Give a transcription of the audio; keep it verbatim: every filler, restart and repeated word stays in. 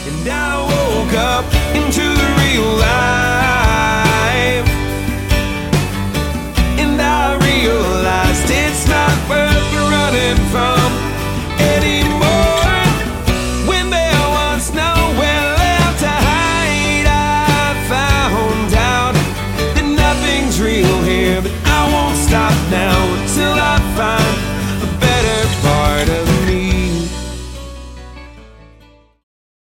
And I woke up into the real life.